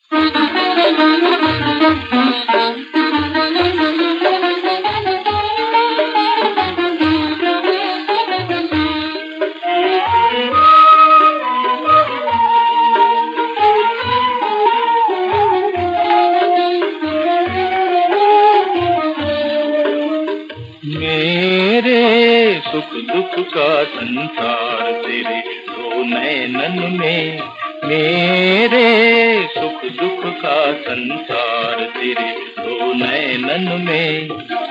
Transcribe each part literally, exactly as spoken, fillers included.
मेरे सुख दुख का संसार तेरे दो नैनन में, मेरे सुख दुख का संसार तेरे दो नैनन में।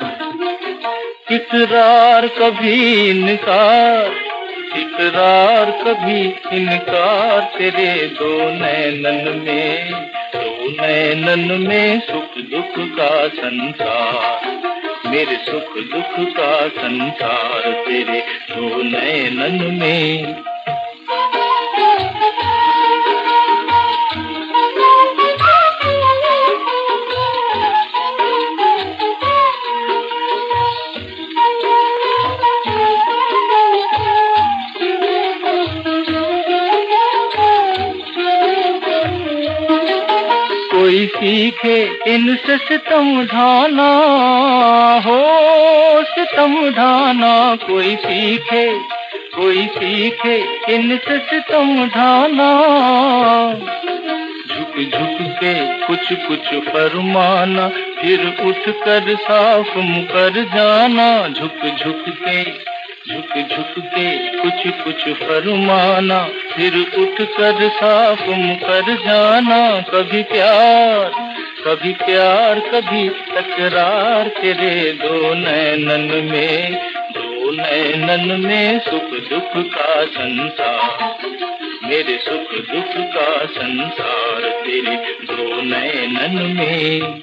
इकरार कभी इनकार, इकरार कभी इनकार तेरे दो नैनन में, दो नैनन में सुख दुख का संसार, मेरे सुख दुख का संसार तेरे दो नैनन में। कोई सीखे इनसे सितम ढाना, हो सितम ढाना, कोई सीखे, कोई सीखे इनसे सितम ढाना। झुक झुक के कुछ कुछ फरमाना, फिर उठ कर साफ मुकर जाना। झुक झुक के, झुक झुक के कुछ कुछ फरमाना, फिर उठ कर साफ मुकर जाना। कभी प्यार, कभी प्यार, कभी तकरार तेरे दो नैनन में, दो नैनन में सुख दुख का संसार, मेरे सुख दुख का संसार तेरे दो नैनन में।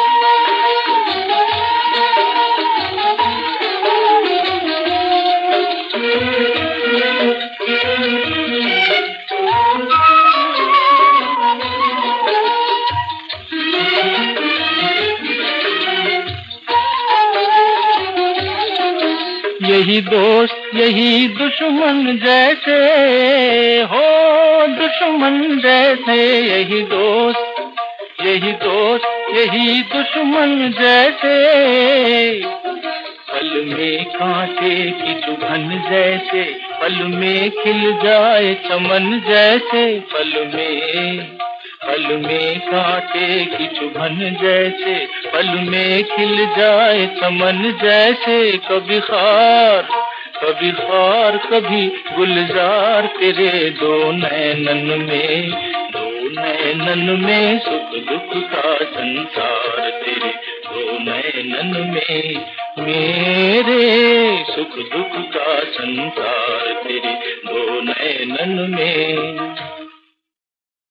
यही दोस्त यही दुश्मन जैसे, हो दुश्मन जैसे, यही दोस्त यही दोस्त यही दुश्मन जैसे। पल में कांटे की चुभन जैसे, पल में खिल जाए चमन जैसे। पल में, पल में कांटे की चुभन जैसे, पल में खिल जाए चमन जैसे। कभी खार, कभी खार, कभी गुलजार तेरे दो नैनन में, दो नैनन में सुख दुख का संसार तेरे दो नैनन में। मेरे सुख दुख का संसार तेरे दो नैनन में।